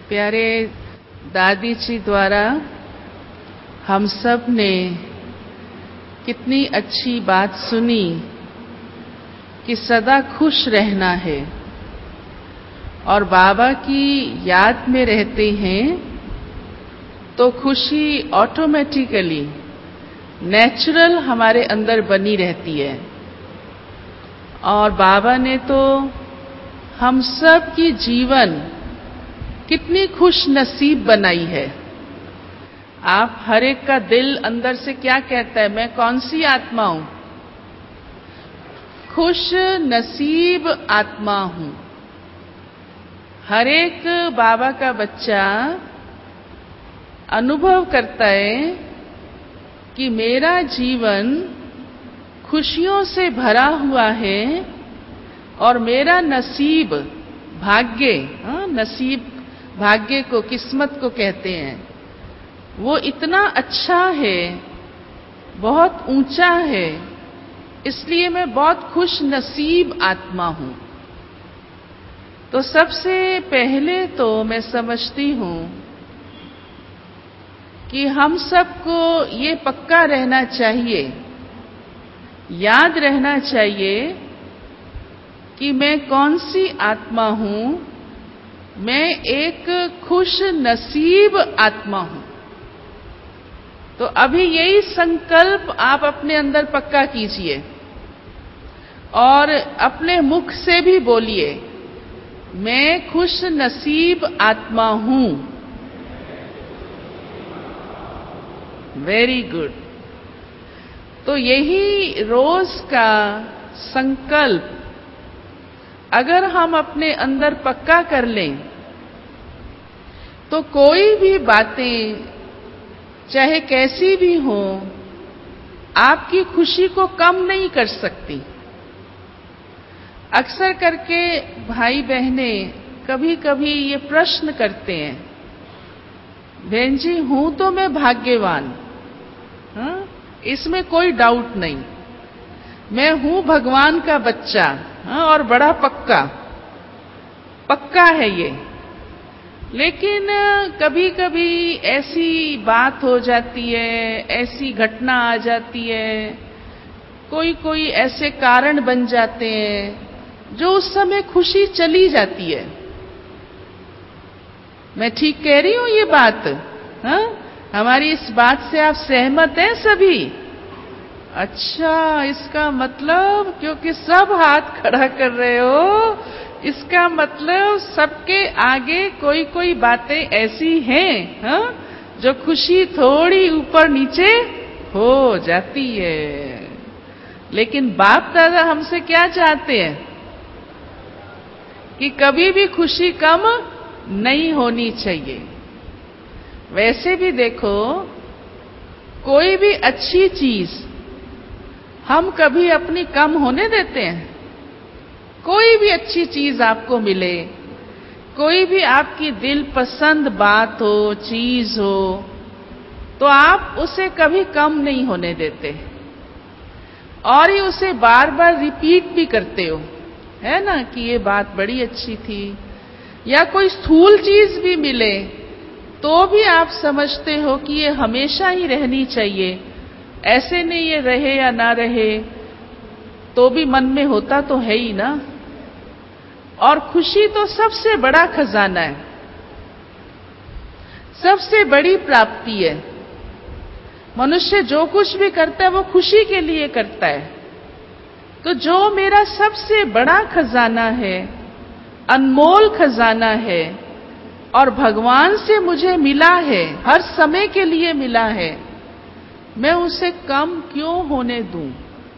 प्यारे दादी जी द्वारा हम सब ने कितनी अच्छी बात सुनी कि सदा खुश रहना है और बाबा की याद में रहते हैं तो खुशी ऑटोमेटिकली नेचुरल हमारे अंदर बनी रहती है। और बाबा ने तो हम सब की जीवन कितनी खुश नसीब बनाई है। आप हर एक का दिल अंदर से क्या कहता है, मैं कौन सी आत्मा हूं? खुश नसीब आत्मा हूं। हर एक बाबा का बच्चा अनुभव करता है कि मेरा जीवन खुशियों से भरा हुआ है और मेरा नसीब, भाग्य, नसीब भाग्य को, किस्मत को कहते हैं, वो इतना अच्छा है, बहुत ऊंचा है, इसलिए मैं बहुत खुश नसीब आत्मा हूं। तो सबसे पहले तो मैं समझती हूं कि हम सबको ये पक्का रहना चाहिए, याद रहना चाहिए कि मैं कौन सी आत्मा हूं। मैं एक खुश नसीब आत्मा हूं। तो अभी यही संकल्प आप अपने अंदर पक्का कीजिए और अपने मुख से भी बोलिए, मैं खुश नसीब आत्मा हूं। Very good. तो यही रोज का संकल्प अगर हम अपने अंदर पक्का कर लें तो कोई भी बातें चाहे कैसी भी हो आपकी खुशी को कम नहीं कर सकती। अक्सर करके भाई बहनें कभी कभी ये प्रश्न करते हैं, बहन जी हूं तो मैं भाग्यवान, इसमें कोई डाउट नहीं, मैं हूं भगवान का बच्चा, और बड़ा पक्का है ये। लेकिन कभी कभी ऐसी बात हो जाती है, ऐसी घटना आ जाती है, कोई ऐसे कारण बन जाते हैं जो उस समय खुशी चली जाती है। मैं ठीक कह रही हूं ये बात? हमारी इस बात से आप सहमत हैं सभी? अच्छा, इसका मतलब, क्योंकि सब हाथ खड़ा कर रहे हो, इसका मतलब सबके आगे कोई बातें ऐसी हैं, जो खुशी थोड़ी ऊपर नीचे हो जाती है। लेकिन बाप दादा हमसे क्या चाहते हैं कि कभी भी खुशी कम नहीं होनी चाहिए। वैसे भी देखो, कोई भी अच्छी चीज हम कभी अपनी कम होने देते हैं? कोई भी अच्छी चीज आपको मिले, कोई भी आपकी दिल पसंद बात हो, चीज हो, तो आप उसे कभी कम नहीं होने देते और ही उसे बार बार रिपीट भी करते हो, है ना, कि ये बात बड़ी अच्छी थी। या कोई स्थूल चीज भी मिले तो भी आप समझते हो कि ये हमेशा ही रहनी चाहिए, ऐसे नहीं ये रहे या ना रहे, तो भी मन में होता तो है ही ना। और खुशी तो सबसे बड़ा खजाना है, सबसे बड़ी प्राप्ति है। मनुष्य जो कुछ भी करता है वो खुशी के लिए करता है। तो जो मेरा सबसे बड़ा खजाना है, अनमोल खजाना है और भगवान से मुझे मिला है, हर समय के लिए मिला है, मैं उसे कम क्यों होने दूं?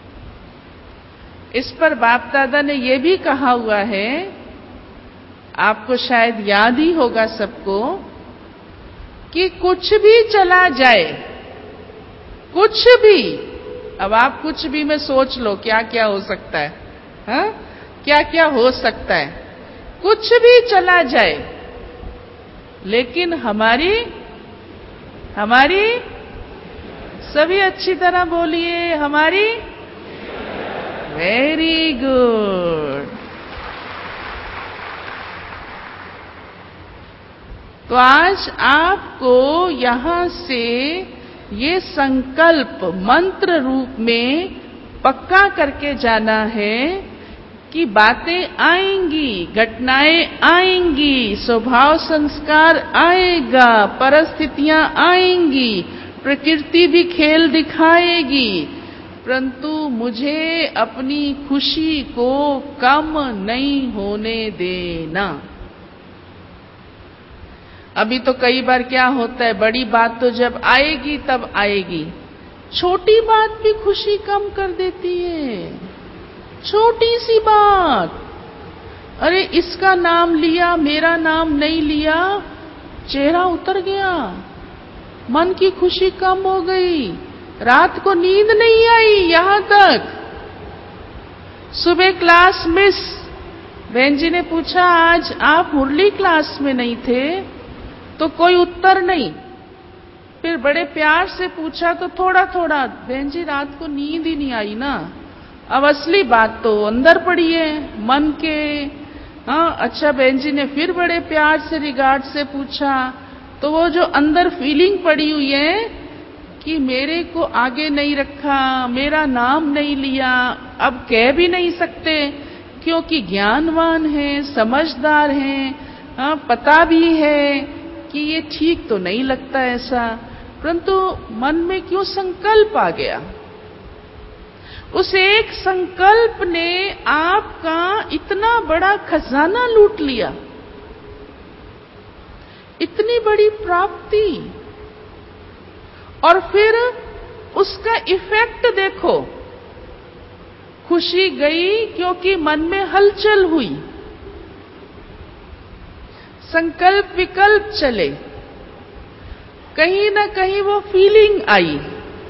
इस पर बाप दादा ने यह भी कहा हुआ है, आपको शायद याद ही होगा सबको, कि कुछ भी चला जाए, कुछ भी, अब आप कुछ भी में सोच लो क्या क्या हो सकता है, क्या क्या हो सकता है, कुछ भी चला जाए, लेकिन हमारी सभी अच्छी तरह बोलिए, हमारी। Very good. तो आज आपको यहां से ये संकल्प मंत्र रूप में पक्का करके जाना है कि बातें आएंगी, घटनाएं आएंगी, स्वभाव संस्कार आएगा, परिस्थितियां आएंगी, प्रकृति भी खेल दिखाएगी, परंतु मुझे अपनी खुशी को कम नहीं होने देना। अभी तो कई बार क्या होता है, बड़ी बात तो जब आएगी तब आएगी, छोटी बात भी खुशी कम कर देती है। छोटी सी बात, अरे इसका नाम लिया, मेरा नाम नहीं लिया, चेहरा उतर गया, मन की खुशी कम हो गई, रात को नींद नहीं आई, यहां तक सुबह क्लास मिस। बहन जी ने पूछा आज आप मुरली क्लास में नहीं थे, तो कोई उत्तर नहीं। फिर बड़े प्यार से पूछा तो थोड़ा थोड़ा, बहन जी रात को नींद ही नहीं आई ना। अब असली बात तो अंदर पड़ी है मन के। हाँ अच्छा, बहन जी ने फिर बड़े प्यार से रिगार्ड से पूछा, तो वो जो अंदर फीलिंग पड़ी हुई है कि मेरे को आगे नहीं रखा, मेरा नाम नहीं लिया, अब कह भी नहीं सकते क्योंकि ज्ञानवान है, समझदार है, हाँ पता भी है कि ये ठीक तो नहीं लगता ऐसा, परंतु मन में क्यों संकल्प आ गया। उस एक संकल्प ने आपका इतना बड़ा खजाना लूट लिया, इतनी बड़ी प्राप्ति, और फिर उसका इफेक्ट देखो। खुशी गई क्योंकि मन में हलचल हुई, संकल्प विकल्प चले, कहीं ना कहीं वो फीलिंग आई,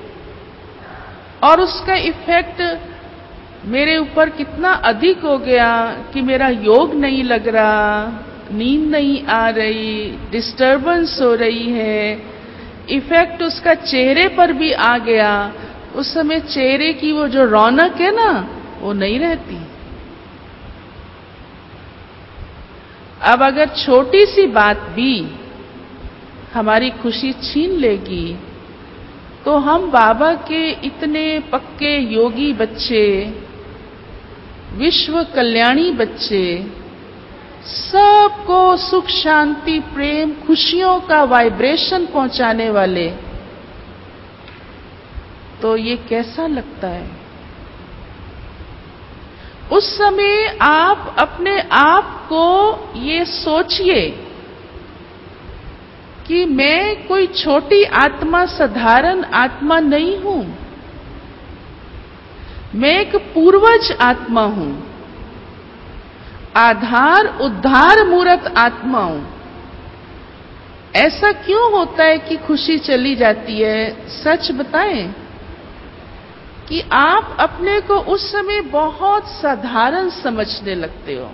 और उसका इफेक्ट मेरे ऊपर कितना अधिक हो गया कि मेरा योग नहीं लग रहा, नींद नहीं आ रही, डिस्टर्बेंस हो रही है। इफेक्ट उसका चेहरे पर भी आ गया। उस समय चेहरे की वो जो रौनक है ना, वो नहीं रहती। अब अगर छोटी सी बात भी हमारी खुशी छीन लेगी, तो हम बाबा के इतने पक्के योगी बच्चे, विश्व कल्याणी बच्चे, सबको सुख शांति प्रेम खुशियों का वाइब्रेशन पहुंचाने वाले, तो ये कैसा लगता है। उस समय आप अपने आप को ये सोचिए कि मैं कोई छोटी आत्मा, साधारण आत्मा नहीं हूं, मैं एक पूर्वज आत्मा हूं, आधार उद्धार मूर्त आत्मा हूं। ऐसा क्यों होता है कि खुशी चली जाती है? सच बताएं कि आप अपने को उस समय बहुत साधारण समझने लगते हो,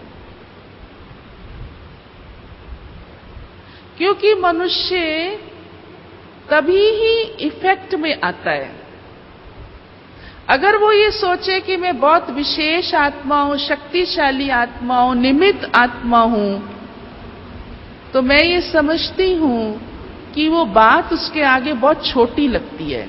क्योंकि मनुष्य तभी ही इफेक्ट में आता है अगर वो ये सोचे कि मैं बहुत विशेष आत्मा हूं, शक्तिशाली आत्मा हूं, निमित्त आत्मा हूं, तो मैं ये समझती हूं कि वो बात उसके आगे बहुत छोटी लगती है।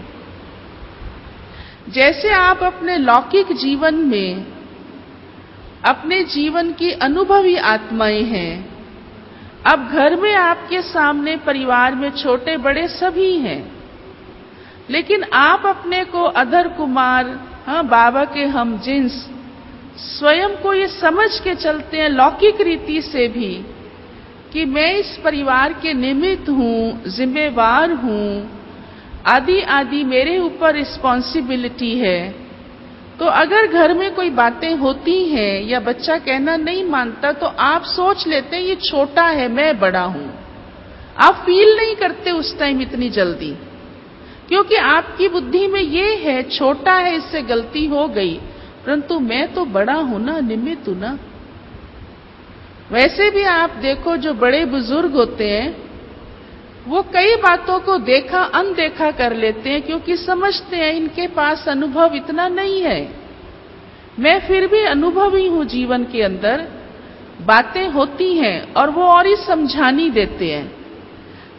जैसे आप अपने लौकिक जीवन में अपने जीवन की अनुभवी आत्माएं हैं। अब घर में आपके सामने परिवार में छोटे बड़े सभी हैं, लेकिन आप अपने को अधर कुमार, हाँ बाबा के हम जिन्स, स्वयं को ये समझ के चलते हैं लौकिक रीति से भी कि मैं इस परिवार के निमित्त हूं, जिम्मेवार हूं, आदि आदि मेरे ऊपर रिस्पॉन्सिबिलिटी है। तो अगर घर में कोई बातें होती हैं या बच्चा कहना नहीं मानता, तो आप सोच लेते हैं ये छोटा है, मैं बड़ा हूं। आप फील नहीं करते उस टाइम इतनी जल्दी, क्योंकि आपकी बुद्धि में ये है छोटा है, इससे गलती हो गई, परंतु मैं तो बड़ा हूं ना, निमित्त हूं ना। वैसे भी आप देखो जो बड़े बुजुर्ग होते हैं वो कई बातों को देखा अनदेखा कर लेते हैं, क्योंकि समझते हैं इनके पास अनुभव इतना नहीं है। मैं फिर भी अनुभवी हूं, जीवन के अंदर बातें होती हैं और वो और ही समझानी देते हैं।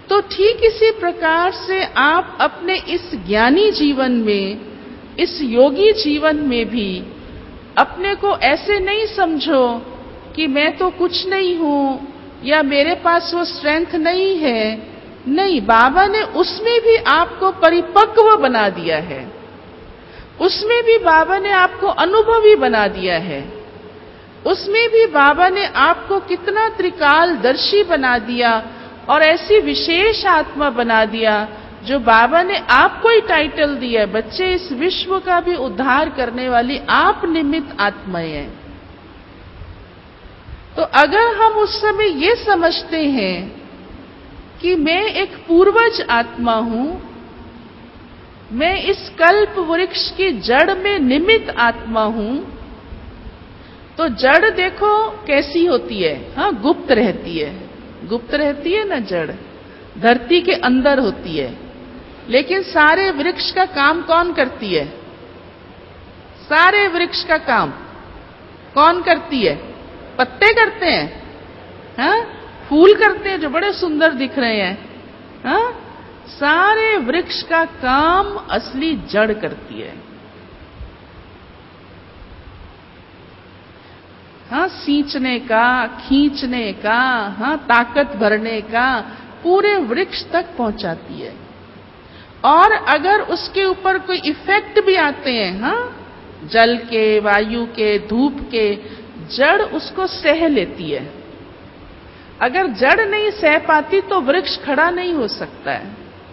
तो ठीक इसी प्रकार से आप अपने इस ज्ञानी जीवन में, इस योगी जीवन में भी अपने को ऐसे नहीं समझो कि मैं तो कुछ नहीं हूं या मेरे पास वो स्ट्रेंथ नहीं है। नहीं, बाबा ने उसमें भी आपको परिपक्व बना दिया है, उसमें भी बाबा ने आपको अनुभवी बना दिया है, उसमें भी बाबा ने आपको कितना त्रिकालदर्शी बना दिया और ऐसी विशेष आत्मा बना दिया जो बाबा ने आपको ही टाइटल दिया है, बच्चे इस विश्व का भी उद्धार करने वाली आप निमित्त आत्माएं हैं। तो अगर हम उस समय ये समझते हैं कि मैं एक पूर्वज आत्मा हूं, मैं इस कल्प वृक्ष की जड़ में निमित्त आत्मा हूं, तो जड़ देखो कैसी होती है, हाँ, गुप्त रहती है। गुप्त रहती है ना जड़, धरती के अंदर होती है। लेकिन सारे वृक्ष का काम कौन करती है? सारे वृक्ष का काम कौन करती है? पत्ते करते हैं, हाँ, फूल करते हैं जो बड़े सुंदर दिख रहे हैं, हाँ, सारे वृक्ष का काम असली जड़ करती है। हाँ, सींचने का, खींचने का, हाँ, ताकत भरने का, पूरे वृक्ष तक पहुंचाती है। और अगर उसके ऊपर कोई इफेक्ट भी आते हैं, हाँ, जल के, वायु के, धूप के, जड़ उसको सह लेती है। अगर जड़ नहीं सह पाती तो वृक्ष खड़ा नहीं हो सकता है।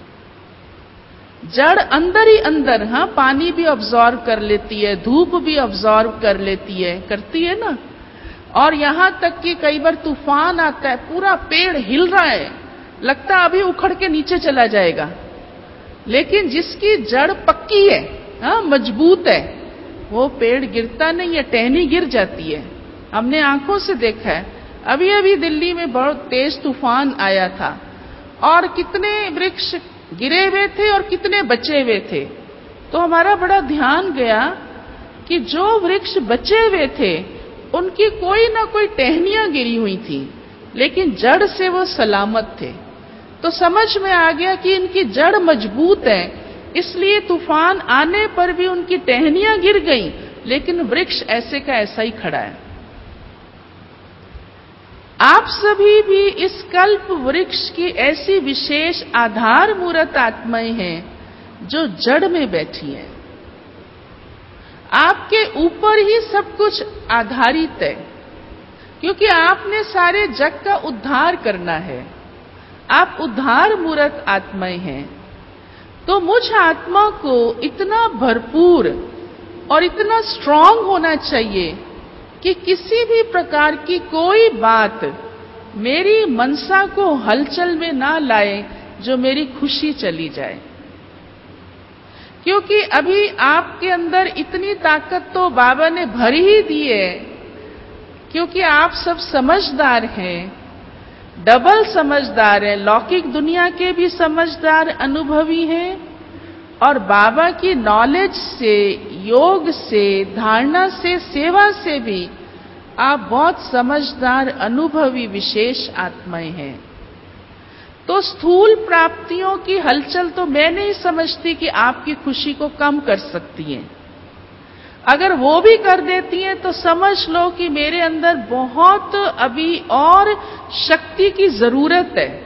जड़ अंदर ही अंदर, हाँ, पानी भी ऑब्जॉर्व कर लेती है, धूप भी ऑब्जॉर्व कर लेती है, करती है ना। और यहां तक कि कई बार तूफान आता है, पूरा पेड़ हिल रहा है, लगता है अभी उखड़ के नीचे चला जाएगा, लेकिन जिसकी जड़ पक्की है, हाँ, मजबूत है, वो पेड़ गिरता नहीं है, टहनी गिर जाती है। हमने आंखों से देखा है। अभी अभी दिल्ली में बहुत तेज तूफान आया था और कितने वृक्ष गिरे हुए थे और कितने बचे हुए थे। तो हमारा बड़ा ध्यान गया कि जो वृक्ष बचे हुए थे उनकी कोई ना कोई टहनियां गिरी हुई थी, लेकिन जड़ से वो सलामत थे। तो समझ में आ गया कि इनकी जड़ मजबूत है, इसलिए तूफान आने पर भी उनकी टहनियां गिर गईं, लेकिन वृक्ष ऐसे का ऐसा ही खड़ा है। आप सभी भी इस कल्प वृक्ष की ऐसी विशेष आधार मूर्त आत्माएं हैं जो जड़ में बैठी हैं। आपके ऊपर ही सब कुछ आधारित है, क्योंकि आपने सारे जग का उद्धार करना है। आप उद्धार मूर्त आत्माएं हैं। तो मुझ आत्मा को इतना भरपूर और इतना स्ट्रांग होना चाहिए कि किसी भी प्रकार की कोई बात मेरी मनसा को हलचल में ना लाए जो मेरी खुशी चली जाए। क्योंकि अभी आपके अंदर इतनी ताकत तो बाबा ने भर ही दी है, क्योंकि आप सब समझदार हैं, डबल समझदार हैं, लौकिक दुनिया के भी समझदार अनुभवी हैं और बाबा की नॉलेज से, योग से, धारणा से, सेवा से भी आप बहुत समझदार अनुभवी विशेष आत्माएं हैं। तो स्थूल प्राप्तियों की हलचल तो मैं नहीं समझती कि आपकी खुशी को कम कर सकती है। अगर वो भी कर देती हैं तो समझ लो कि मेरे अंदर बहुत अभी और शक्ति की जरूरत है।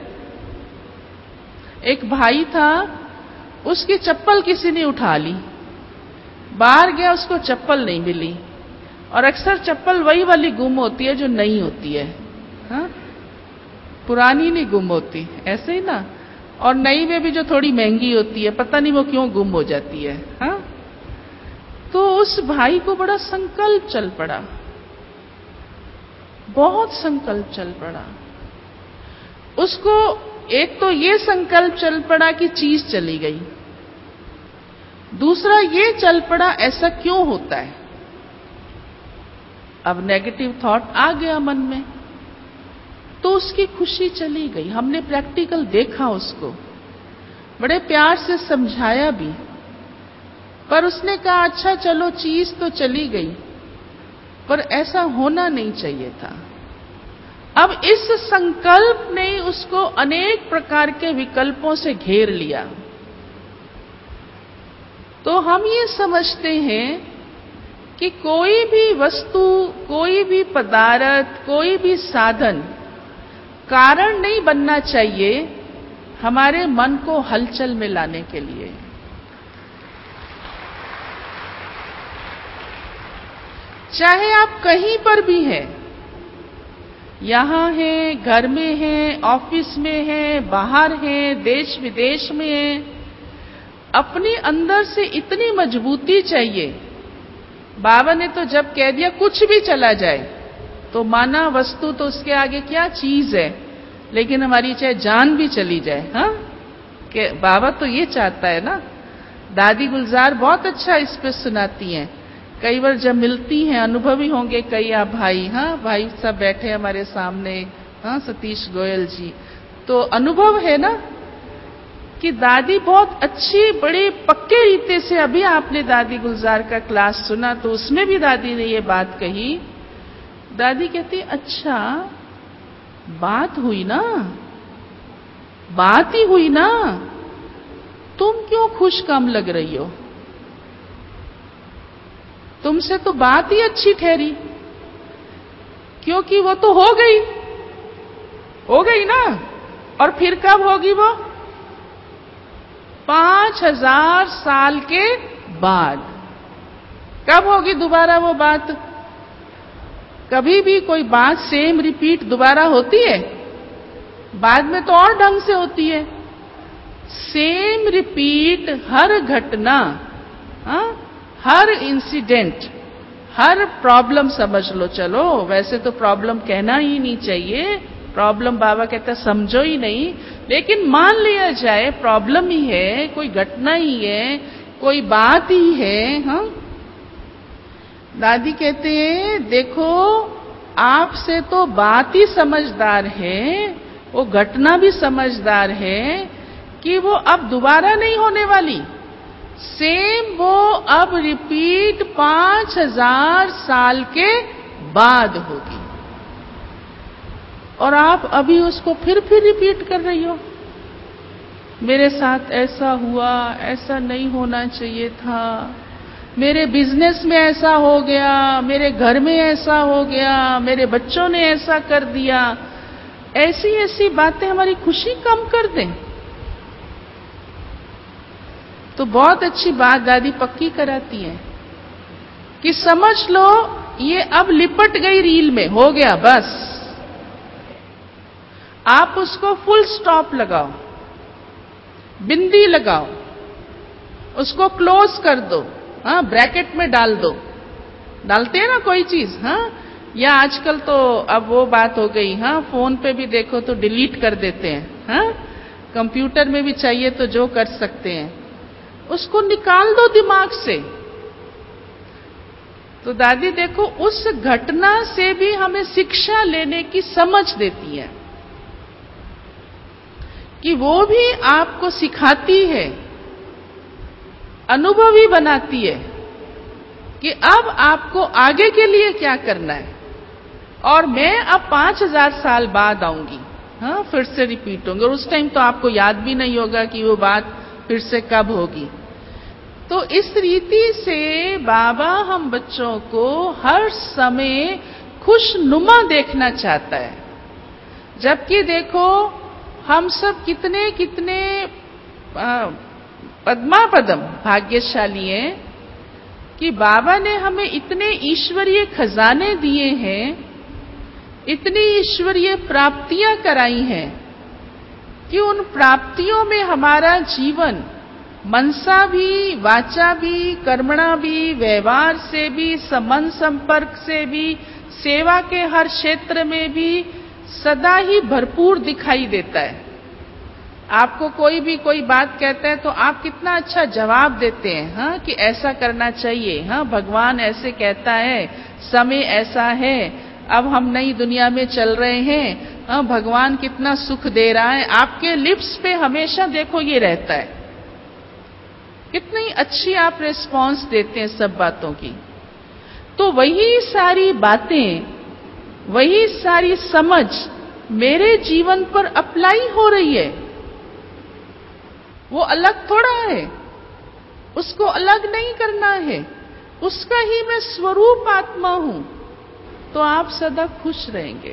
एक भाई था, उसकी चप्पल किसी ने उठा ली, बाहर गया, उसको चप्पल नहीं मिली। और अक्सर चप्पल वही वाली गुम होती है जो नई होती है, हाँ? पुरानी नहीं गुम होती, ऐसे ही ना। और नई में भी जो थोड़ी महंगी होती है, पता नहीं वो क्यों गुम हो जाती है, हाँ? तो उस भाई को बड़ा संकल्प चल पड़ा, बहुत संकल्प चल पड़ा उसको। एक तो ये संकल्प चल पड़ा कि चीज चली गई, दूसरा ये चल पड़ा ऐसा क्यों होता है। अब नेगेटिव थॉट आ गया मन में, तो उसकी खुशी चली गई। हमने प्रैक्टिकल देखा, उसको बड़े प्यार से समझाया भी, पर उसने कहा अच्छा चलो चीज तो चली गई, पर ऐसा होना नहीं चाहिए था। अब इस संकल्प ने उसको अनेक प्रकार के विकल्पों से घेर लिया। तो हम ये समझते हैं कि कोई भी वस्तु, कोई भी पदार्थ, कोई भी साधन कारण नहीं बनना चाहिए हमारे मन को हलचल में लाने के लिए। चाहे आप कहीं पर भी हैं, यहां हैं, घर में हैं, ऑफिस में हैं, बाहर हैं, देश विदेश में हैं, अपने अंदर से इतनी मजबूती चाहिए। बाबा ने तो जब कह दिया कुछ भी चला जाए, तो माना वस्तु तो उसके आगे क्या चीज है, लेकिन हमारी चाहे जान भी चली जाए, हाँ, कि बाबा तो ये चाहता है ना। दादी गुलजार बहुत अच्छा इस पे सुनाती हैं। कई बार जब मिलती हैं, अनुभवी होंगे कई आप भाई, हाँ, भाई सब बैठे हमारे सामने, हाँ, सतीश गोयल जी, तो अनुभव है ना कि दादी बहुत अच्छी, बड़े पक्के रीते से, अभी आपने दादी गुलजार का क्लास सुना तो उसमें भी दादी ने ये बात कही। दादी कहती, अच्छा बात हुई ना, बात ही हुई ना, तुम क्यों खुश कम लग रही हो? तुमसे तो बात ही अच्छी ठहरी, क्योंकि वो तो हो गई ना। और फिर कब होगी वो? 5000 साल के बाद। कब होगी दोबारा वो बात? कभी भी कोई बात सेम रिपीट दोबारा होती है? बाद में तो और ढंग से होती है। सेम रिपीट हर घटना, हाँ, हर इंसिडेंट, हर प्रॉब्लम समझ लो। चलो वैसे तो प्रॉब्लम कहना ही नहीं चाहिए, प्रॉब्लम बाबा कहता समझो ही नहीं, लेकिन मान लिया जाए प्रॉब्लम ही है, कोई घटना ही है, कोई बात ही है, हाँ। दादी कहते हैं देखो आपसे तो बात ही समझदार है, वो घटना भी समझदार है कि वो अब दोबारा नहीं होने वाली। सेम वो अब रिपीट 5000 साल के बाद होगी, और आप अभी उसको फिर रिपीट कर रही हो। मेरे साथ ऐसा हुआ, ऐसा नहीं होना चाहिए था, मेरे बिजनेस में ऐसा हो गया, मेरे घर में ऐसा हो गया, मेरे बच्चों ने ऐसा कर दिया। ऐसी ऐसी बातें हमारी खुशी कम कर दें। तो बहुत अच्छी बात दादी पक्की कराती है कि समझ लो ये अब लिपट गई रील में, हो गया बस। आप उसको फुल स्टॉप लगाओ, बिंदी लगाओ, उसको क्लोज कर दो, हाँ, ब्रैकेट में डाल दो। डालते हैं ना कोई चीज, हाँ, या आजकल तो अब वो बात हो गई, हाँ, फोन पे भी देखो तो डिलीट कर देते हैं, हाँ, कंप्यूटर में भी चाहिए तो जो कर सकते हैं, उसको निकाल दो दिमाग से। तो दादी देखो उस घटना से भी हमें शिक्षा लेने की समझ देती है कि वो भी आपको सिखाती है, अनुभवी बनाती है कि अब आपको आगे के लिए क्या करना है। और मैं अब 5000 साल बाद आऊंगी, हाँ, फिर से रिपीट होंगे, और उस टाइम तो आपको याद भी नहीं होगा कि वो बात फिर से कब होगी। तो इस रीति से बाबा हम बच्चों को हर समय खुशनुमा देखना चाहता है। जबकि देखो हम सब कितने कितने पद्मापदम भाग्यशाली हैं कि बाबा ने हमें इतने ईश्वरीय खजाने दिए हैं, इतनी ईश्वरीय प्राप्तियां कराई हैं कि उन प्राप्तियों में हमारा जीवन मनसा भी, वाचा भी, कर्मणा भी, व्यवहार से भी, संबंध संपर्क से भी, सेवा के हर क्षेत्र में भी सदा ही भरपूर दिखाई देता है। आपको कोई भी कोई बात कहता है तो आप कितना अच्छा जवाब देते हैं, हाँ, कि ऐसा करना चाहिए, हाँ, भगवान ऐसे कहता है, समय ऐसा है, अब हम नई दुनिया में चल रहे हैं, हाँ, भगवान कितना सुख दे रहा है। आपके लिप्स पे हमेशा देखो ये रहता है। कितनी अच्छी आप रिस्पॉन्स देते हैं सब बातों की। तो वही सारी बातें वही सारी समझ मेरे जीवन पर अप्लाई हो रही है। वो अलग थोड़ा है, उसको अलग नहीं करना है, उसका ही मैं स्वरूप आत्मा हूं। तो आप सदा खुश रहेंगे।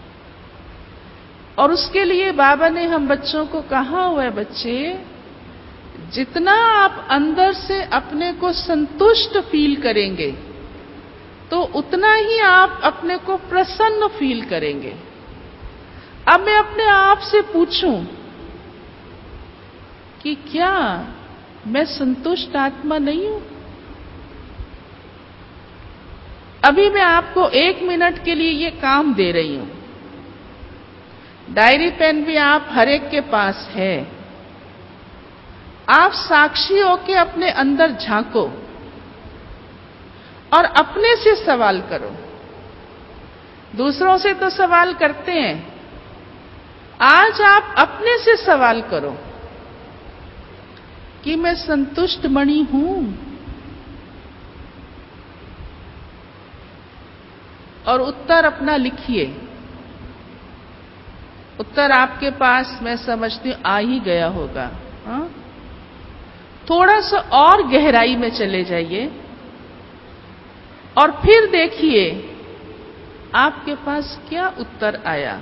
और उसके लिए बाबा ने हम बच्चों को कहा हुआ है, बच्चे जितना आप अंदर से अपने को संतुष्ट फील करेंगे तो उतना ही आप अपने को प्रसन्न फील करेंगे। अब मैं अपने आप से पूछूं कि क्या मैं संतुष्ट आत्मा नहीं हूं? अभी मैं आपको 1 मिनट के लिए ये काम दे रही हूं। डायरी पेन भी आप हर एक के पास है। आप साक्षी होके अपने अंदर झांको और अपने से सवाल करो। दूसरों से तो सवाल करते हैं, आज आप अपने से सवाल करो कि मैं संतुष्ट मणि हूं? और उत्तर अपना लिखिए। उत्तर आपके पास मैं समझती हूं आ ही गया होगा। हाँ? थोड़ा सा और गहराई में चले जाइए और फिर देखिए आपके पास क्या उत्तर आया।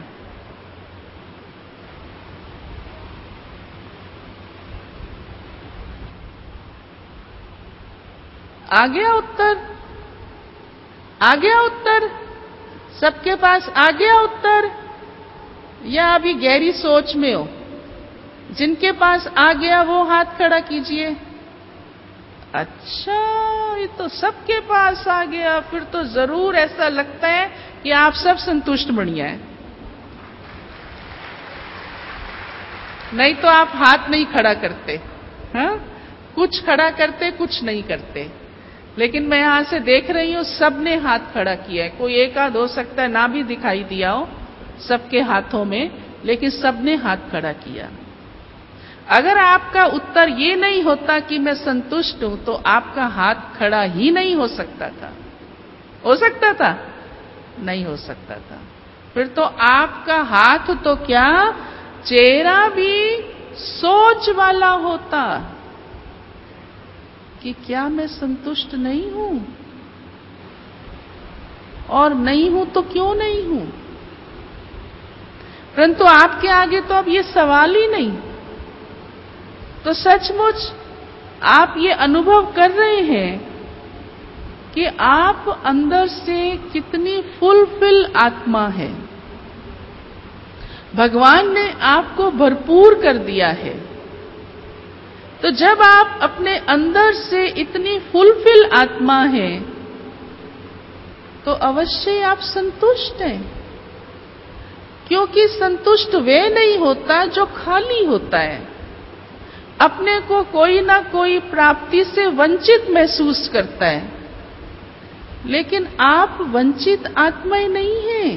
आ गया उत्तर? आ गया उत्तर? सबके पास आ गया उत्तर? या अभी गहरी सोच में हो? जिनके पास आ गया वो हाथ खड़ा कीजिए। अच्छा, ये तो सबके पास आ गया, फिर तो जरूर ऐसा लगता है कि आप सब संतुष्ट बढ़िया है। नहीं तो आप हाथ नहीं खड़ा करते। हाँ? कुछ खड़ा करते, कुछ नहीं करते। लेकिन मैं यहां से देख रही हूं सबने हाथ खड़ा किया है। कोई एक आध हो सकता है ना भी दिखाई दिया हो सबके हाथों में, लेकिन सबने हाथ खड़ा किया। अगर आपका उत्तर ये नहीं होता कि मैं संतुष्ट हूं तो आपका हाथ खड़ा ही नहीं हो सकता था। हो सकता था? नहीं हो सकता था। फिर तो आपका हाथ तो क्या, चेहरा भी सोच वाला होता कि क्या मैं संतुष्ट नहीं हूं? और नहीं हूं तो क्यों नहीं हूं? परंतु आपके आगे तो अब ये सवाल ही नहीं। तो सचमुच आप ये अनुभव कर रहे हैं कि आप अंदर से कितनी फुलफिल आत्मा है। भगवान ने आपको भरपूर कर दिया है। तो जब आप अपने अंदर से इतनी फुलफिल आत्मा है तो अवश्य आप संतुष्ट हैं। क्योंकि संतुष्ट वे नहीं होता जो खाली होता है, अपने को कोई ना कोई प्राप्ति से वंचित महसूस करता है। लेकिन आप वंचित आत्माएं नहीं हैं,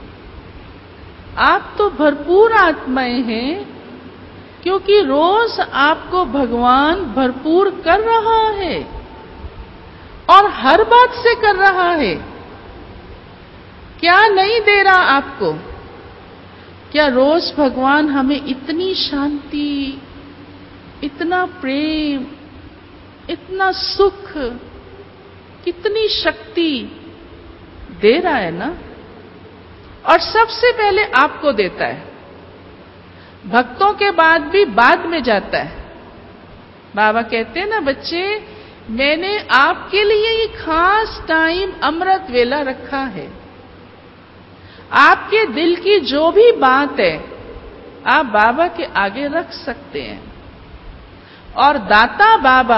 आप तो भरपूर आत्माएं हैं। क्योंकि रोज आपको भगवान भरपूर कर रहा है और हर बात से कर रहा है। क्या नहीं दे रहा आपको? क्या रोज भगवान हमें इतनी शांति, इतना प्रेम, इतना सुख, कितनी शक्ति दे रहा है ना? और सबसे पहले आपको देता है, भक्तों के बाद भी बाद में जाता है। बाबा कहते हैं ना, बच्चे मैंने आपके लिए ये खास टाइम अमृत वेला रखा है। आपके दिल की जो भी बात है आप बाबा के आगे रख सकते हैं। और दाता बाबा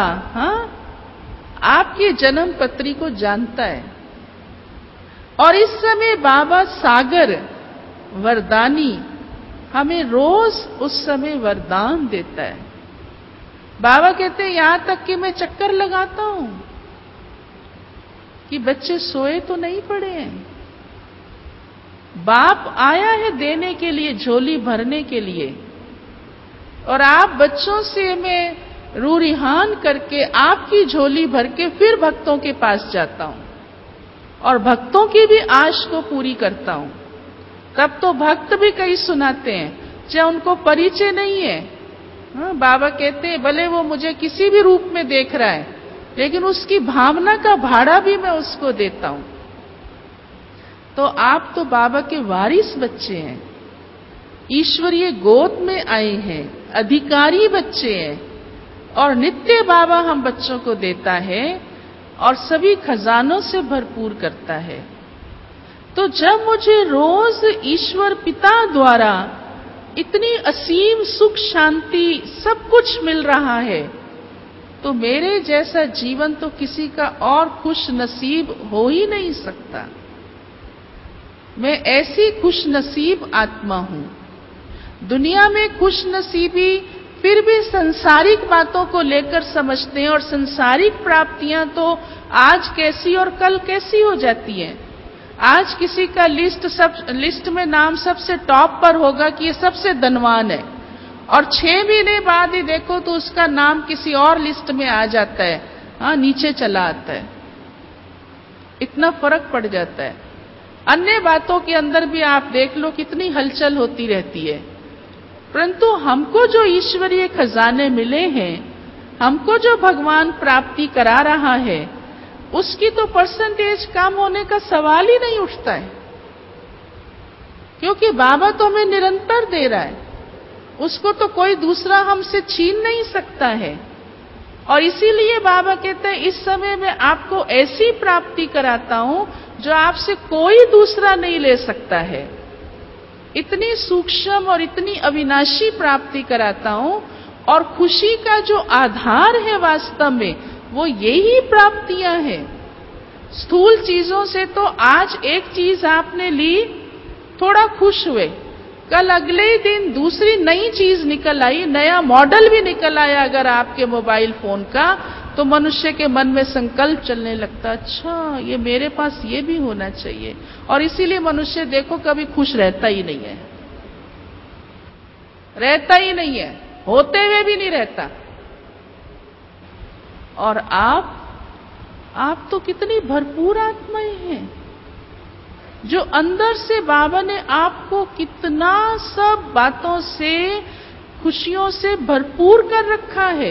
आपकी जन्म पत्री को जानता है। और इस समय बाबा सागर वरदानी हमें रोज उस समय वरदान देता है। बाबा कहते हैं यहां तक कि मैं चक्कर लगाता हूं कि बच्चे सोए तो नहीं पड़े हैं। बाप आया है देने के लिए, झोली भरने के लिए। और आप बच्चों से मैं रूरिहान करके आपकी झोली भर के फिर भक्तों के पास जाता हूं। और भक्तों की भी आश को पूरी करता हूं। तब तो भक्त भी कई सुनाते हैं, चाहे उनको परिचय नहीं है। बाबा कहते हैं भले वो मुझे किसी भी रूप में देख रहा है, लेकिन उसकी भावना का भाड़ा भी मैं उसको देता हूं। तो आप तो बाबा के वारिस बच्चे हैं, ईश्वरीय गोद में आए हैं, अधिकारी बच्चे हैं, और नित्य बाबा हम बच्चों को देता है और सभी खजानों से भरपूर करता है। तो जब मुझे रोज ईश्वर पिता द्वारा इतनी असीम सुख शांति सब कुछ मिल रहा है, तो मेरे जैसा जीवन तो किसी का और खुश नसीब हो ही नहीं सकता। मैं ऐसी खुश नसीब आत्मा हूं। दुनिया में खुश नसीबी फिर भी संसारिक बातों को लेकर समझते हैं, और संसारिक प्राप्तियां तो आज कैसी और कल कैसी हो जाती हैं। आज किसी का लिस्ट में नाम सबसे टॉप पर होगा कि ये सबसे धनवान है, और 6 महीने बाद ही देखो तो उसका नाम किसी और लिस्ट में आ जाता है, नीचे चला आता है। इतना फर्क पड़ जाता है। अन्य बातों के अंदर भी आप देख लो कितनी हलचल होती रहती है, परंतु हमको जो ईश्वरीय खजाने मिले हैं, हमको जो भगवान प्राप्ति करा रहा है, उसकी तो परसेंटेज कम होने का सवाल ही नहीं उठता है, क्योंकि बाबा तो हमें निरंतर दे रहा है, उसको तो कोई दूसरा हमसे छीन नहीं सकता है। और इसीलिए बाबा कहते हैं इस समय मैं आपको ऐसी प्राप्ति कराता हूं जो आपसे कोई दूसरा नहीं ले सकता है। इतनी सूक्ष्म और इतनी अविनाशी प्राप्ति कराता हूं, और खुशी का जो आधार है वास्तव में वो यही प्राप्तियां हैं। स्थूल चीजों से तो आज एक चीज आपने ली, थोड़ा खुश हुए, कल अगले ही दिन दूसरी नई चीज निकल आई, नया मॉडल भी निकल आया अगर आपके मोबाइल फोन का, तो मनुष्य के मन में संकल्प चलने लगता, अच्छा ये मेरे पास ये भी होना चाहिए। और इसीलिए मनुष्य देखो कभी खुश रहता ही नहीं है, रहता ही नहीं है, होते हुए भी नहीं रहता। और आप तो कितनी भरपूर आत्माएं हैं, जो अंदर से बाबा ने आपको कितना सब बातों से, खुशियों से भरपूर कर रखा है।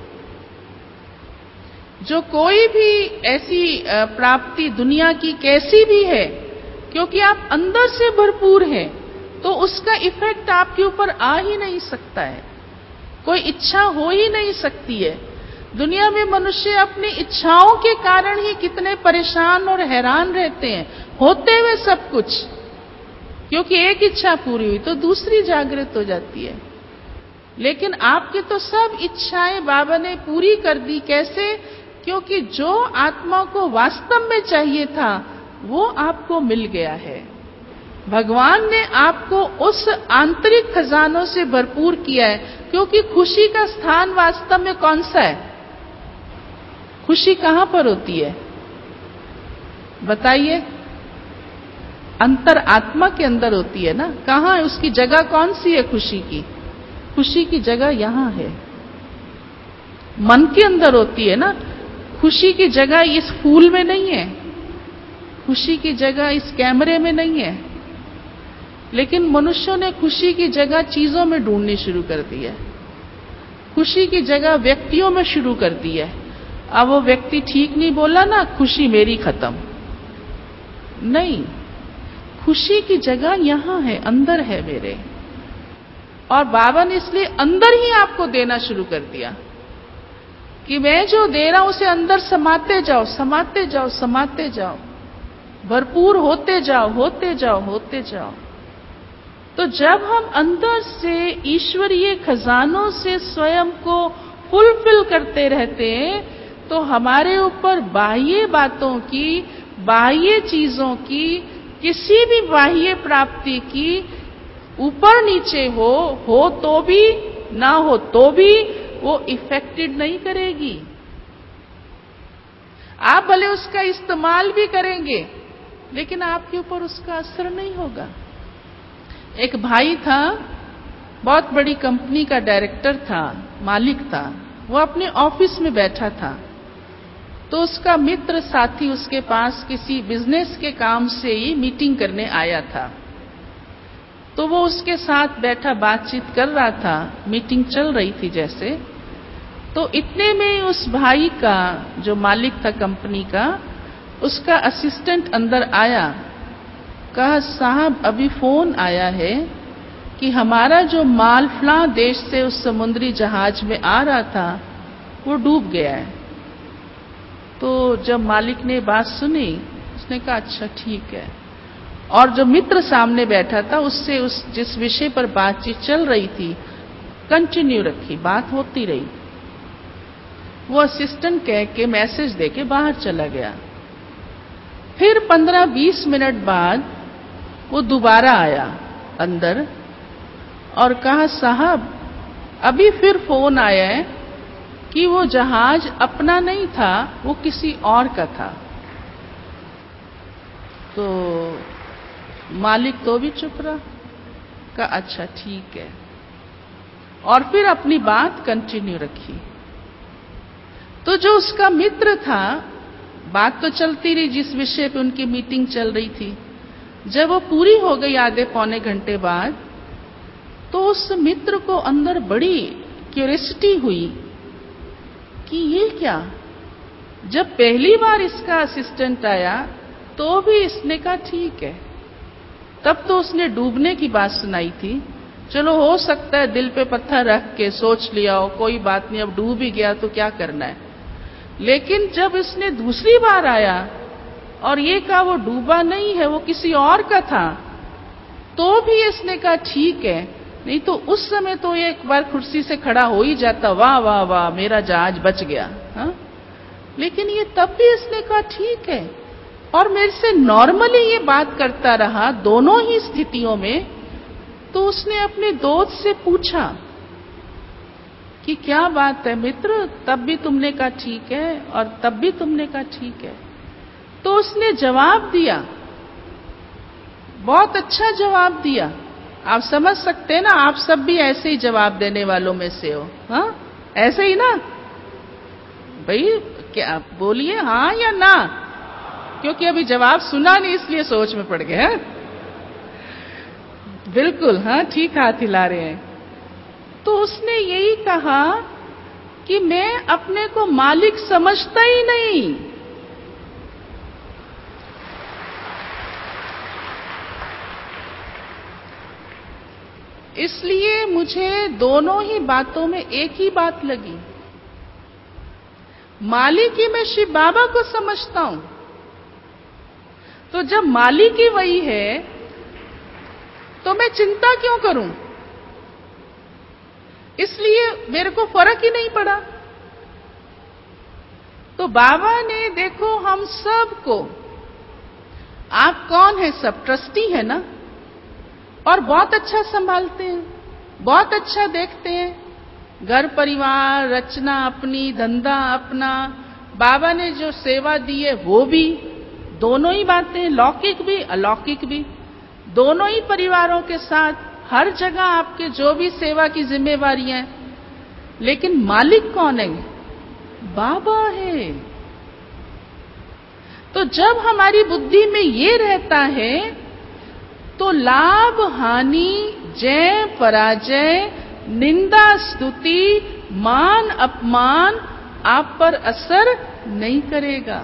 जो कोई भी ऐसी प्राप्ति दुनिया की कैसी भी है, क्योंकि आप अंदर से भरपूर हैं, तो उसका इफेक्ट आपके ऊपर आ ही नहीं सकता है, कोई इच्छा हो ही नहीं सकती है। दुनिया में मनुष्य अपनी इच्छाओं के कारण ही कितने परेशान और हैरान रहते हैं, होते हुए सब कुछ, क्योंकि एक इच्छा पूरी हुई तो दूसरी जागृत हो जाती है। लेकिन आपकी तो सब इच्छाएं बाबा ने पूरी कर दी। कैसे? क्योंकि जो आत्मा को वास्तव में चाहिए था वो आपको मिल गया है। भगवान ने आपको उस आंतरिक खजानों से भरपूर किया है, क्योंकि खुशी का स्थान वास्तव में कौन सा है? खुशी कहां पर होती है बताइए? अंतर आत्मा के अंदर होती है ना। कहां है उसकी जगह, कौन सी है खुशी की? खुशी की जगह यहां है, मन के अंदर होती है ना। खुशी की जगह इस फूल में नहीं है, खुशी की जगह इस कैमरे में नहीं है। लेकिन मनुष्यों ने खुशी की जगह चीजों में ढूंढनी शुरू कर दी है, खुशी की जगह व्यक्तियों में शुरू कर दी है। अब वो व्यक्ति ठीक नहीं बोला ना, खुशी मेरी खत्म। नहीं, खुशी की जगह यहां है, अंदर है मेरे। और बाबा ने इसलिए अंदर ही आपको देना शुरू कर दिया कि मैं जो दे रहा हूं उसे अंदर समाते जाओ, समाते जाओ, समाते जाओ, भरपूर होते जाओ, होते जाओ, होते जाओ। तो जब हम अंदर से ईश्वरीय खजानों से स्वयं को फुलफिल करते रहते हैं, तो हमारे ऊपर बाह्य बातों की, बाह्य चीजों की, किसी भी बाह्य प्राप्ति की ऊपर नीचे हो तो भी, ना हो तो भी वो इफेक्टेड नहीं करेगी। आप भले उसका इस्तेमाल भी करेंगे, लेकिन आपके ऊपर उसका असर नहीं होगा। एक भाई था, बहुत बड़ी कंपनी का डायरेक्टर था, मालिक था। वो अपने ऑफिस में बैठा था, तो उसका मित्र साथी उसके पास किसी बिजनेस के काम से ही मीटिंग करने आया था। तो वो उसके साथ बैठा बातचीत कर रहा था, मीटिंग चल रही थी जैसे। तो इतने में उस भाई का, जो मालिक था कंपनी का, उसका असिस्टेंट अंदर आया। कहा, साहब अभी फोन आया है कि हमारा जो माल फला देश से उस समुद्री जहाज में आ रहा था वो डूब गया है। तो जब मालिक ने बात सुनी, उसने कहा अच्छा ठीक है। और जो मित्र सामने बैठा था उससे उस जिस विषय पर बातचीत चल रही थी कंटिन्यू रखी, बात होती रही। वो असिस्टेंट कह के मैसेज दे के बाहर चला गया। फिर 15-20 मिनट बाद वो दोबारा आया अंदर और कहा, साहब अभी फिर फोन आया है कि वो जहाज अपना नहीं था, वो किसी और का था। तो मालिक तो भी चुप रहा। कहा अच्छा ठीक है, और फिर अपनी बात कंटिन्यू रखी। तो जो उसका मित्र था, बात तो चलती रही जिस विषय पे उनकी मीटिंग चल रही थी। जब वो पूरी हो गई आधे पौने घंटे बाद, तो उस मित्र को अंदर बड़ी क्यूरियोसिटी हुई कि ये क्या। जब पहली बार इसका असिस्टेंट आया तो भी इसने कहा ठीक है। तब तो उसने डूबने की बात सुनाई थी। चलो हो सकता है दिल पे पत्थर रख के सोच लिया हो, कोई बात नहीं, अब डूब ही गया तो क्या करना है। लेकिन जब इसने दूसरी बार आया और ये कहा वो डूबा नहीं है, वो किसी और का था, तो भी इसने कहा ठीक है। नहीं तो उस समय तो ये एक बार कुर्सी से खड़ा हो ही जाता, वाह वाह वाह मेरा जहाज बच गया। हा? लेकिन ये तब भी इसने कहा ठीक है, और मेरे से नॉर्मली ये बात करता रहा दोनों ही स्थितियों में। तो उसने अपने दोस्त से पूछा कि क्या बात है मित्र, तब भी तुमने कहा ठीक है और तब भी तुमने कहा ठीक है। तो उसने जवाब दिया, बहुत अच्छा जवाब दिया। आप समझ सकते हैं ना, आप सब भी ऐसे ही जवाब देने वालों में से हो। हाँ ऐसे ही ना भाई, क्या बोलिए हाँ या ना, क्योंकि अभी जवाब सुना नहीं इसलिए सोच में पड़ गए हैं। बिल्कुल हाँ, ठीक हाथ हिला रहे हैं। तो उसने यही कहा कि मैं अपने को मालिक समझता ही नहीं। इसलिए मुझे दोनों ही बातों में एक ही बात लगी, मालिक ही मैं शिव बाबा को समझता हूं। तो जब मालिक ही वही है तो मैं चिंता क्यों करूं। इसलिए मेरे को फर्क ही नहीं पड़ा। तो बाबा ने देखो हम सबको, आप कौन है, सब ट्रस्टी है ना, और बहुत अच्छा संभालते हैं, बहुत अच्छा देखते हैं, घर परिवार रचना अपनी, धंधा अपना। बाबा ने जो सेवा दी है वो भी, दोनों ही बातें, लौकिक भी अलौकिक भी, दोनों ही परिवारों के साथ हर जगह आपके जो भी सेवा की जिम्मेवारियां हैं। लेकिन मालिक कौन है, बाबा है। तो जब हमारी बुद्धि में ये रहता है तो लाभ हानि, जय पराजय, निंदा स्तुति, मान अपमान आप पर असर नहीं करेगा।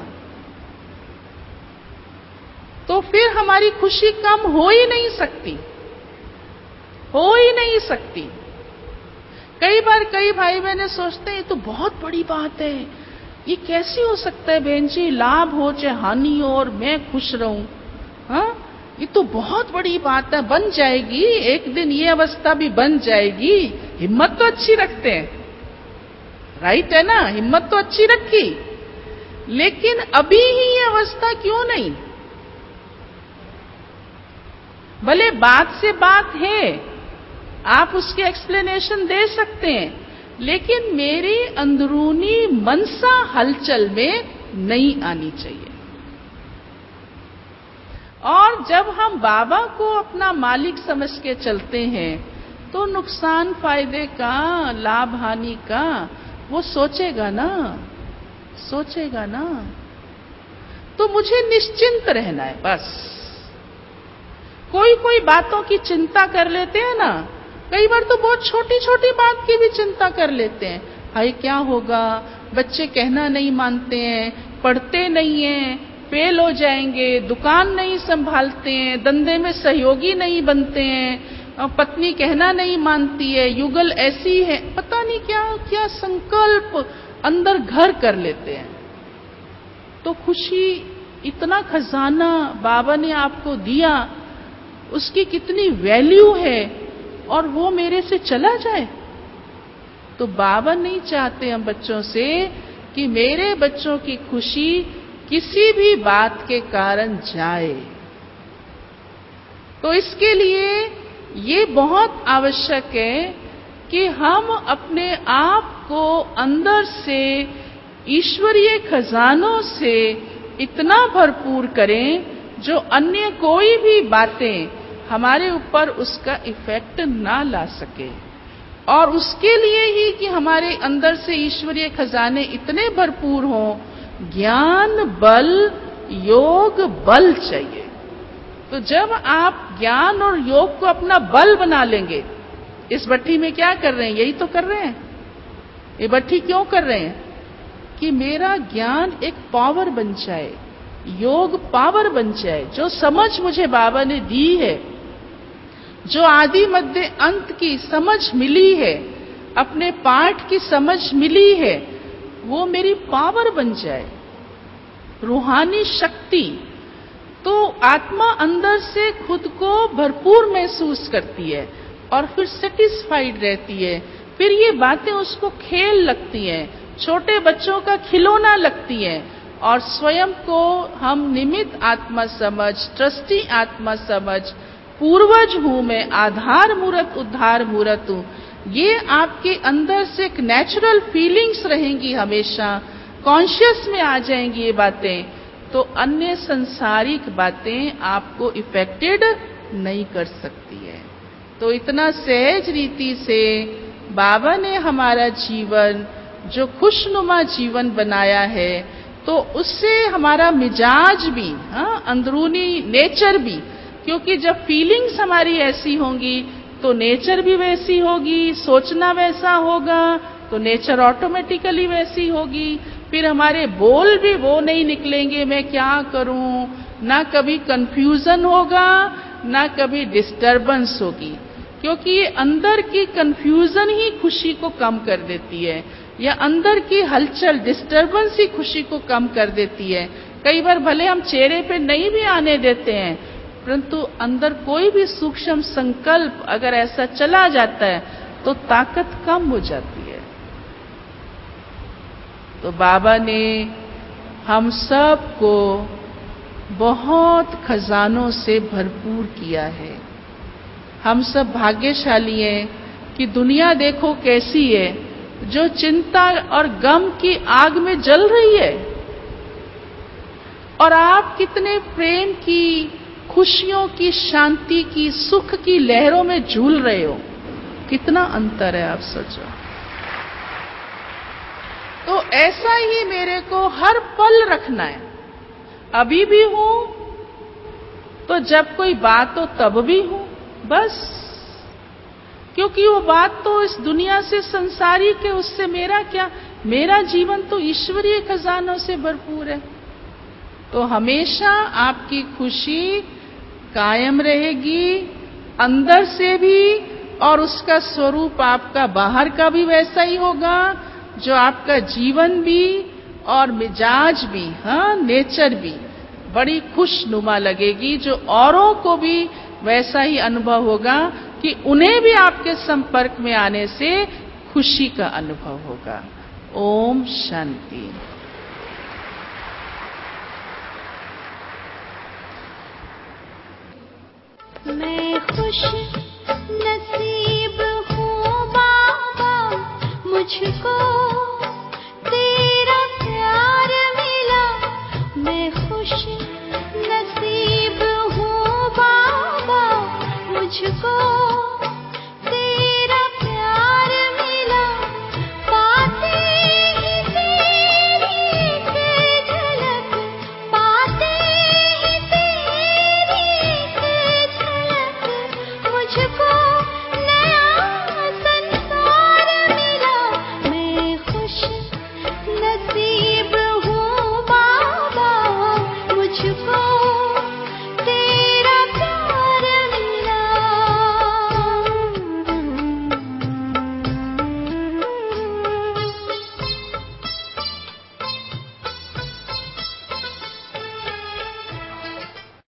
तो फिर हमारी खुशी कम हो ही नहीं सकती, हो ही नहीं सकती। कई बार कई भाई बहनें सोचते हैं ये तो बहुत बड़ी बात है, ये कैसे हो सकता है बहन जी, लाभ हो चाहे हानि हो और मैं खुश रहूं। हाँ ये तो बहुत बड़ी बात है, बन जाएगी एक दिन, ये अवस्था भी बन जाएगी। हिम्मत तो अच्छी रखते हैं, राइट है ना, हिम्मत तो अच्छी रखी, लेकिन अभी ही ये अवस्था क्यों नहीं। भले बात से बात है, आप उसके एक्सप्लेनेशन दे सकते हैं, लेकिन मेरी अंदरूनी मनसा हलचल में नहीं आनी चाहिए। और जब हम बाबा को अपना मालिक समझ के चलते हैं तो नुकसान फायदे का, लाभ हानि का वो सोचेगा ना, सोचेगा ना। तो मुझे निश्चिंत रहना है बस। कोई कोई बातों की चिंता कर लेते हैं ना, कई बार तो बहुत छोटी छोटी बात की भी चिंता कर लेते हैं। हाय क्या होगा, बच्चे कहना नहीं मानते हैं, पढ़ते नहीं हैं, फेल हो जाएंगे, दुकान नहीं संभालते हैं, धंधे में सहयोगी नहीं बनते हैं, पत्नी कहना नहीं मानती है, युगल ऐसी है, पता नहीं क्या क्या संकल्प अंदर घर कर लेते हैं। तो खुशी इतना खजाना बाबा ने आपको दिया, उसकी कितनी वैल्यू है, और वो मेरे से चला जाए। तो बाबा नहीं चाहते हम बच्चों से कि मेरे बच्चों की खुशी किसी भी बात के कारण जाए। तो इसके लिए ये बहुत आवश्यक है कि हम अपने आप को अंदर से ईश्वरीय खजानों से इतना भरपूर करें जो अन्य कोई भी बातें हमारे ऊपर उसका इफेक्ट ना ला सके। और उसके लिए ही कि हमारे अंदर से ईश्वरीय खजाने इतने भरपूर हों, ज्ञान बल योग बल चाहिए। तो जब आप ज्ञान और योग को अपना बल बना लेंगे, इस भट्ठी में क्या कर रहे हैं, यही तो कर रहे हैं। ये भट्ठी क्यों कर रहे हैं कि मेरा ज्ञान एक पावर बन जाए, योग पावर बन जाए। जो समझ मुझे बाबा ने दी है, जो आदि मध्य अंत की समझ मिली है, अपने पाठ की समझ मिली है, वो मेरी पावर बन जाए, रूहानी शक्ति। तो आत्मा अंदर से खुद को भरपूर महसूस करती है और फिर सेटिस्फाइड रहती है। फिर ये बातें उसको खेल लगती हैं, छोटे बच्चों का खिलौना लगती हैं, और स्वयं को हम निमित्त आत्मा समझ, ट्रस्टी आत्मा समझ, पूर्वज हूं मैं, आधार मूर्त उद्धार मूर्त हूं, ये आपके अंदर से एक नेचुरल फीलिंग्स रहेंगी, हमेशा कॉन्शियस में आ जाएंगी ये बातें। तो अन्य संसारिक बातें आपको इफेक्टेड नहीं कर सकती है। तो इतना सहज रीति से बाबा ने हमारा जीवन जो खुशनुमा जीवन बनाया है, तो उससे हमारा मिजाज भी, अंदरूनी नेचर भी, क्योंकि जब फीलिंग्स हमारी ऐसी होंगी तो नेचर भी वैसी होगी, सोचना वैसा होगा तो नेचर ऑटोमेटिकली वैसी होगी। फिर हमारे बोल भी वो नहीं निकलेंगे मैं क्या करूं, ना कभी कंफ्यूजन होगा, ना कभी डिस्टरबेंस होगी, क्योंकि ये अंदर की कंफ्यूजन ही खुशी को कम कर देती है, या अंदर की हलचल डिस्टरबेंस ही खुशी को कम कर देती है। कई बार भले हम चेहरे पे नहीं भी आने देते हैं, परंतु अंदर कोई भी सूक्ष्म संकल्प अगर ऐसा चला जाता है तो ताकत कम हो जाती है। तो बाबा ने हम सब को बहुत खजानों से भरपूर किया है। हम सब भाग्यशाली हैं कि दुनिया देखो कैसी है, जो चिंता और गम की आग में जल रही है, और आप कितने प्रेम की, खुशियों की, शांति की, सुख की लहरों में झूल रहे हो। कितना अंतर है, आप सोचो। तो ऐसा ही मेरे को हर पल रखना है। अभी भी हूं तो जब कोई बात हो तब भी हूं, बस। क्योंकि वो बात तो इस दुनिया से संसारिक है, उससे मेरा क्या, मेरा जीवन तो ईश्वरीय खजानों से भरपूर है। तो हमेशा आपकी खुशी कायम रहेगी, अंदर से भी, और उसका स्वरूप आपका बाहर का भी वैसा ही होगा, जो आपका जीवन भी और मिजाज भी, नेचर भी बड़ी खुशनुमा लगेगी, जो औरों को भी वैसा ही अनुभव होगा कि उन्हें भी आपके संपर्क में आने से खुशी का अनुभव होगा। ओम शांति। मैं खुश नसीब हूँ बाबा, मुझको